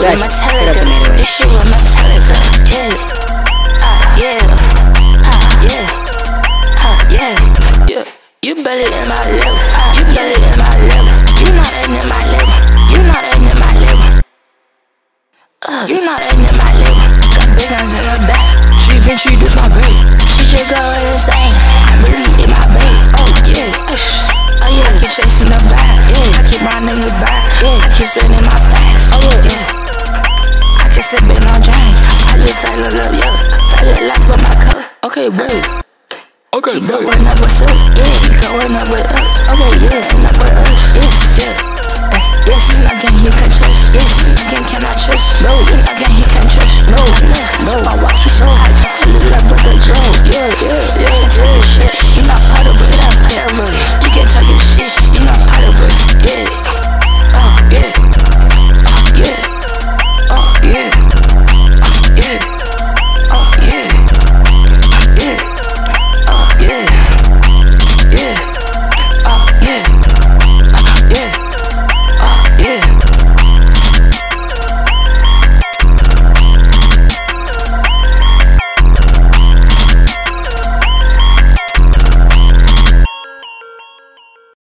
with Metallica. This shit with Metallica. Yeah. Yeah. You better in my level. You better in my level. You know that in my level. You know that in my level. You know that in my level. Got big guns in her back. She think she just my babe. She just going insane. I'm really in my babe. Oh yeah. Oh yeah. I keep chasing the bag. Yeah. I keep running the back. Yeah. I keep spending my facts. Oh yeah. I can slip in on Jane. I just fell in love, yeah. Fell in love with my cup. Okay, babe. Okay, keep going up with us. Yeah. Keep going up with us. Okay, yeah. Turn up with us. Yes. Yes. Yes. Again, you can trust. Yes. Again, can I trust? No. Again,